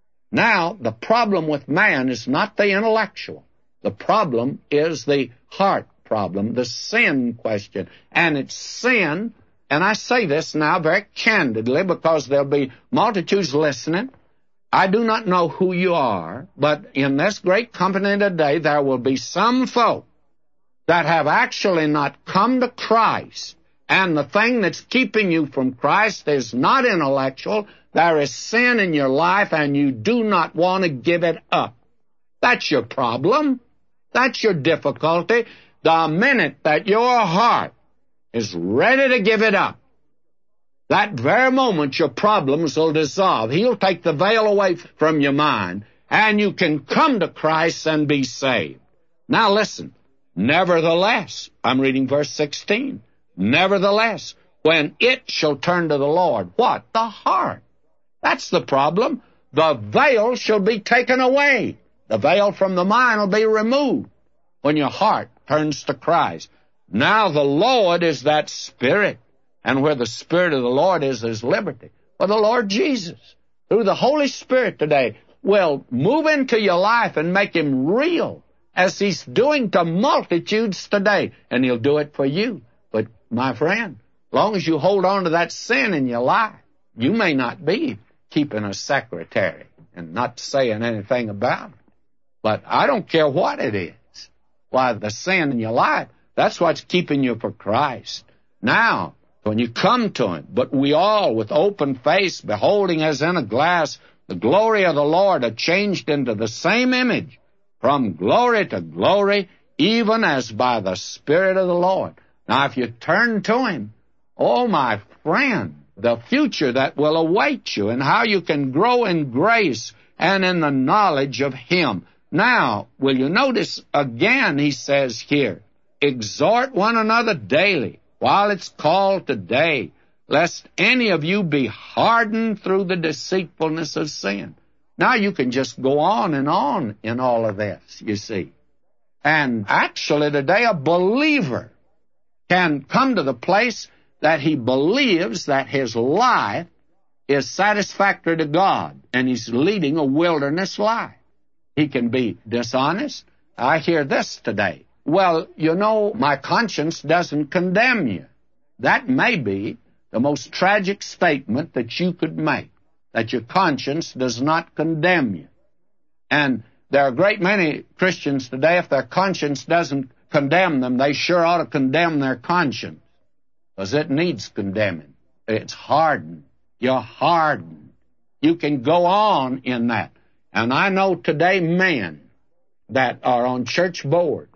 Now, the problem with man is not the intellectual. The problem is the heart problem, the sin question. And it's sin, and I say this now very candidly because there'll be multitudes listening. I do not know who you are, but in this great company today, there will be some folk that have actually not come to Christ. And the thing that's keeping you from Christ is not intellectual. There is sin in your life, and you do not want to give it up. That's your problem. That's your difficulty. The minute that your heart is ready to give it up, that very moment your problems will dissolve. He'll take the veil away from your mind, and you can come to Christ and be saved. Now listen, nevertheless, I'm reading verse sixteen, nevertheless, when it shall turn to the Lord, what? The heart. That's the problem. The veil shall be taken away. The veil from the mind will be removed when your heart turns to Christ. Now the Lord is that Spirit, and where the Spirit of the Lord is, there's liberty. Well, the Lord Jesus, through the Holy Spirit today, will move into your life and make Him real, as He's doing to multitudes today, and He'll do it for you. But, my friend, as long as you hold on to that sin in your life, you may not be keeping a secretary and not saying anything about it. But I don't care what it is. Why, the sin in your life, that's what's keeping you for Christ. Now, when you come to Him, but we all, with open face, beholding as in a glass the glory of the Lord, are changed into the same image, from glory to glory, even as by the Spirit of the Lord. Now, if you turn to Him, oh, my friend, the future that will await you and how you can grow in grace and in the knowledge of Him. Now, will you notice again, he says here, exhort one another daily, while it's called today, lest any of you be hardened through the deceitfulness of sin. Now you can just go on and on in all of this, you see. And actually today a believer can come to the place that he believes that his life is satisfactory to God, and he's leading a wilderness life. He can be dishonest. I hear this today. Well, you know, my conscience doesn't condemn you. That may be the most tragic statement that you could make, that your conscience does not condemn you. And there are a great many Christians today, if their conscience doesn't condemn them, they sure ought to condemn their conscience, because it needs condemning. It's hardened. You're hardened. You can go on in that. And I know today men that are on church boards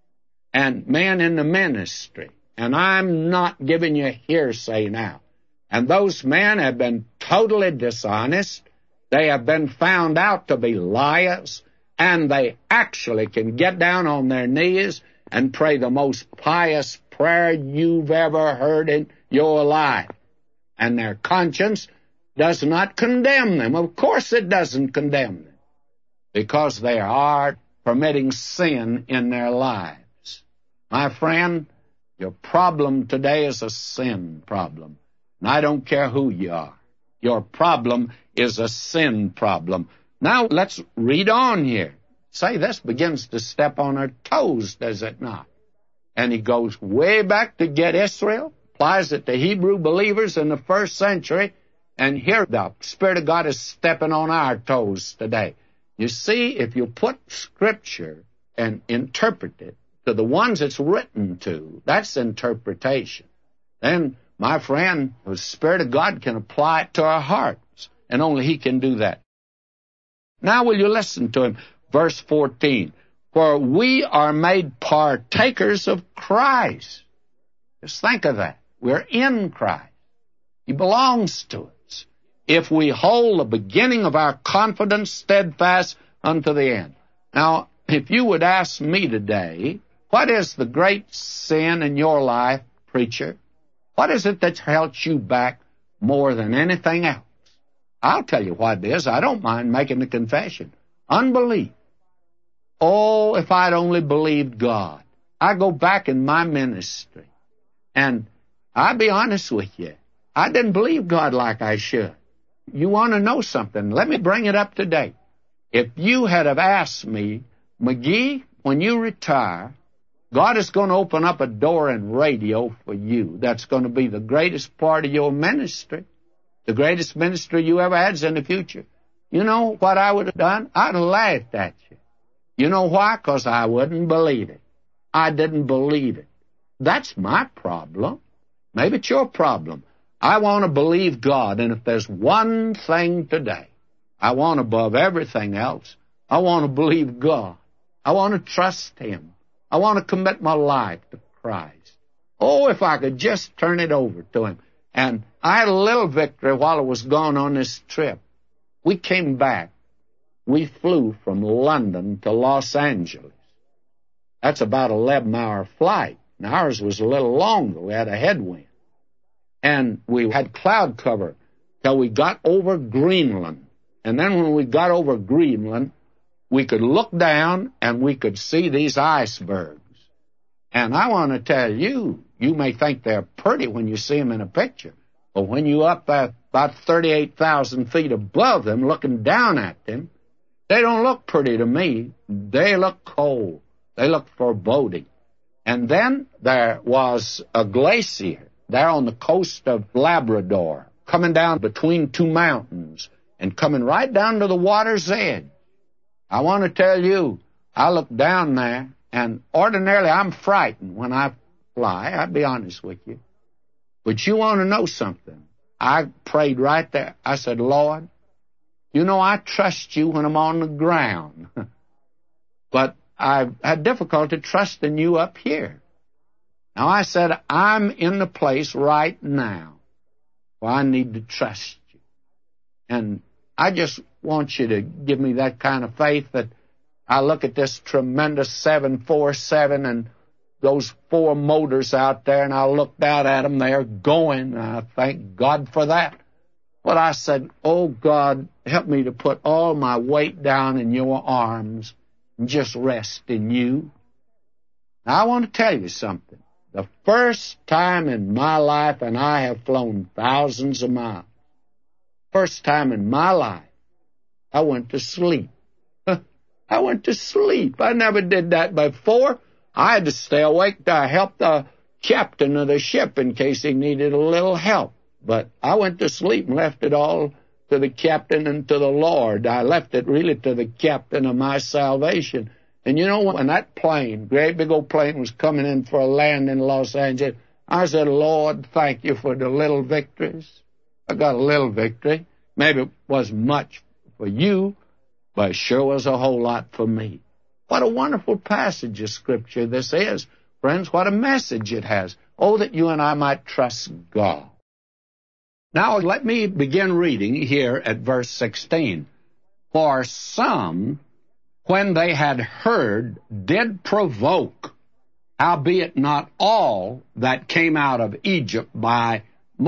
and men in the ministry, and I'm not giving you hearsay now, and those men have been totally dishonest. They have been found out to be liars, and they actually can get down on their knees and pray the most pious prayer you've ever heard in your life. And their conscience does not condemn them. Of course it doesn't condemn them, because they are permitting sin in their lives. My friend, your problem today is a sin problem. And I don't care who you are. Your problem is a sin problem. Now, let's read on here. Say, this begins to step on our toes, does it not? And he goes way back to get Israel, applies it to Hebrew believers in the first century, and here the Spirit of God is stepping on our toes today. You see, if you put Scripture and interpret it to the ones it's written to, that's interpretation. Then, my friend, the Spirit of God can apply it to our hearts, and only He can do that. Now will you listen to him? Verse fourteen, for we are made partakers of Christ. Just think of that. We're in Christ. He belongs to us, if we hold the beginning of our confidence steadfast unto the end. Now, if you would ask me today, what is the great sin in your life, preacher? What is it that's held you back more than anything else? I'll tell you what it is. I don't mind making the confession. Unbelief. Oh, if I'd only believed God. I go back in my ministry, and I'll be honest with you, I didn't believe God like I should. You want to know something? Let me bring it up today. If you had have asked me, McGee, when you retire, God is going to open up a door in radio for you. That's going to be the greatest part of your ministry. The greatest ministry you ever had is in the future. You know what I would have done? I'd have laughed at you. You know why? Because I wouldn't believe it. I didn't believe it. That's my problem. Maybe it's your problem. I want to believe God, and if there's one thing today I want above everything else, I want to believe God. I want to trust Him. I want to commit my life to Christ. Oh, if I could just turn it over to Him. And I had a little victory while I was gone on this trip. We came back. We flew from London to Los Angeles. That's about an eleven-hour flight. And ours was a little longer. We had a headwind. And we had cloud cover till we got over Greenland. And then when we got over Greenland, we could look down and we could see these icebergs. And I want to tell you, you may think they're pretty when you see them in a picture. But when you're up at about thirty-eight thousand feet above them, looking down at them, they don't look pretty to me. They look cold. They look foreboding. And then there was a glacier there on the coast of Labrador, coming down between two mountains and coming right down to the water's edge. I want to tell you, I looked down there, and ordinarily I'm frightened when I fly. I'll be honest with you. But you want to know something? I prayed right there. I said, Lord, you know I trust you when I'm on the ground. But I've had difficulty trusting you up here. Now I said, I'm in the place right now where I need to trust you. And I just want you to give me that kind of faith that I look at this tremendous seven forty-seven and those four motors out there, and I looked out at them. They're going. And I thank God for that. But I said, oh, God, help me to put all my weight down in your arms and just rest in you. Now, I want to tell you something. The first time in my life, and I have flown thousands of miles, first time in my life, I went to sleep. I went to sleep. I never did that before. I had to stay awake to help the captain of the ship in case he needed a little help. But I went to sleep and left it all to the captain and to the Lord. I left it really to the captain of my salvation. And you know, when that plane, great big old plane, was coming in for a land in Los Angeles, I said, Lord, thank you for the little victories. I got a little victory. Maybe it wasn't much for you, but it sure was a whole lot for me. What a wonderful passage of Scripture this is. Friends, what a message it has. Oh, that you and I might trust God. Now let me begin reading here at verse sixteen. For some, when they had heard, did provoke, howbeit not all that came out of Egypt by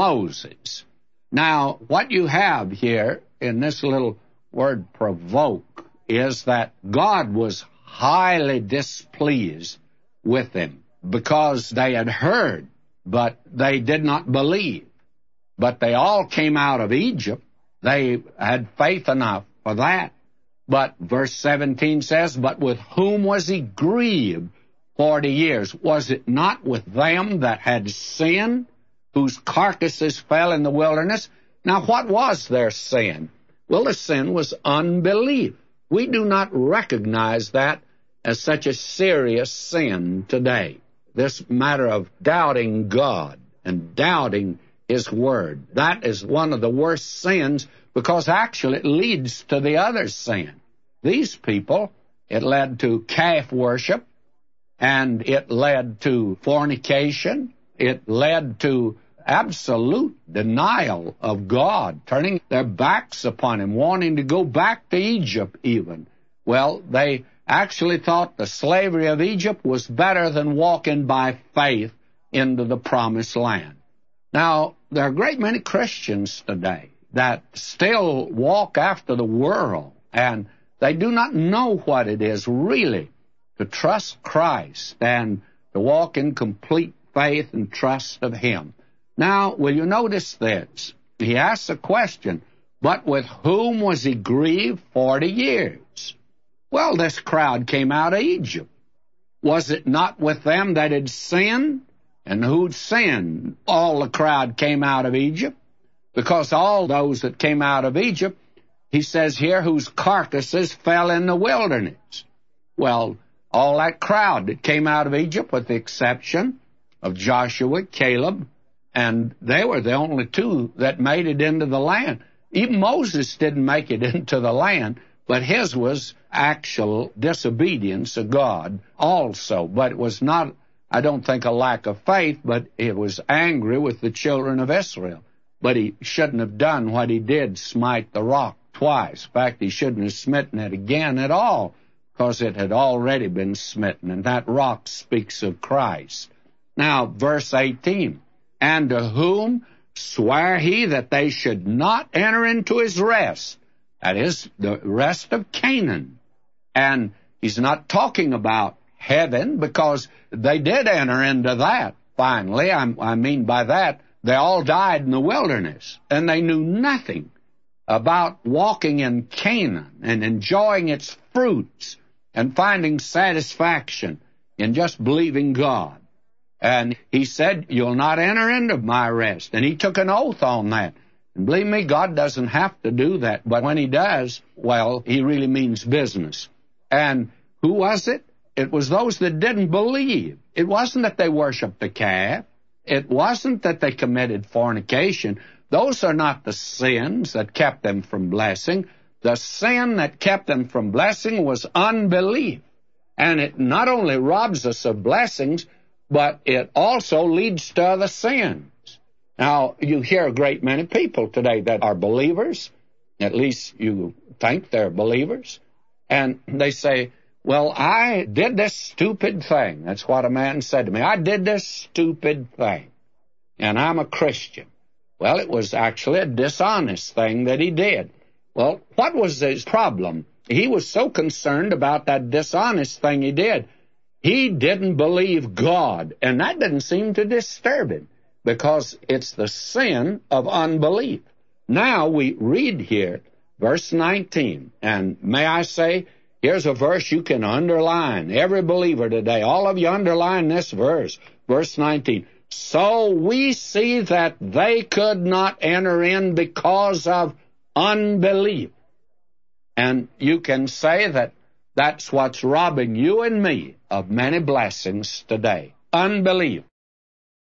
Moses. Now, what you have here in this little word provoke is that God was highly displeased with them because they had heard, but they did not believe. But they all came out of Egypt. They had faith enough for that. But verse seventeen says, but with whom was he grieved forty years? Was it not with them that had sinned, whose carcasses fell in the wilderness? Now, what was their sin? Well, the sin was unbelief. We do not recognize that as such a serious sin today. This matter of doubting God and doubting His Word. That is one of the worst sins because actually it leads to the other sin. These people, it led to calf worship, and it led to fornication. It led to absolute denial of God, turning their backs upon Him, wanting to go back to Egypt even. Well, they actually thought the slavery of Egypt was better than walking by faith into the promised land. Now, there are a great many Christians today that still walk after the world, and they do not know what it is really to trust Christ and to walk in complete faith and trust of Him. Now, will you notice this? He asks a question, but with whom was he grieved forty years? Well, this crowd came out of Egypt. Was it not with them that had sinned? And who'd sinned? All the crowd came out of Egypt, because all those that came out of Egypt, he says here, whose carcasses fell in the wilderness. Well, all that crowd that came out of Egypt, with the exception of Joshua, Caleb, and they were the only two that made it into the land. Even Moses didn't make it into the land, but his was actual disobedience of God also. But it was not, I don't think, a lack of faith, but it was angry with the children of Israel. But he shouldn't have done what he did, smite the rock twice. In fact, he shouldn't have smitten it again at all, because it had already been smitten, and that rock speaks of Christ. Now, verse eighteen, and to whom sware he that they should not enter into his rest? That is, the rest of Canaan. And he's not talking about heaven, because they did enter into that. Finally, I, I mean by that, they all died in the wilderness, and they knew nothing about walking in Canaan and enjoying its fruits and finding satisfaction in just believing God. And he said, you'll not enter into my rest. And he took an oath on that. And believe me, God doesn't have to do that. But when he does, well, he really means business. And who was it? It was those that didn't believe. It wasn't that they worshiped the calf. It wasn't that they committed fornication. Those are not the sins that kept them from blessing. The sin that kept them from blessing was unbelief. And it not only robs us of blessings, but it also leads to other sins. Now, you hear a great many people today that are believers, at least you think they're believers, and they say, well, I did this stupid thing. That's what a man said to me. I did this stupid thing, and I'm a Christian. Well, it was actually a dishonest thing that he did. Well, what was his problem? He was so concerned about that dishonest thing he did. He didn't believe God, and that didn't seem to disturb him, because it's the sin of unbelief. Now we read here, verse nineteen, and may I say, here's a verse you can underline. Every believer today, all of you underline this verse, verse nineteen. So we see that they could not enter in because of unbelief. And you can say that that's what's robbing you and me of many blessings today. Unbelief.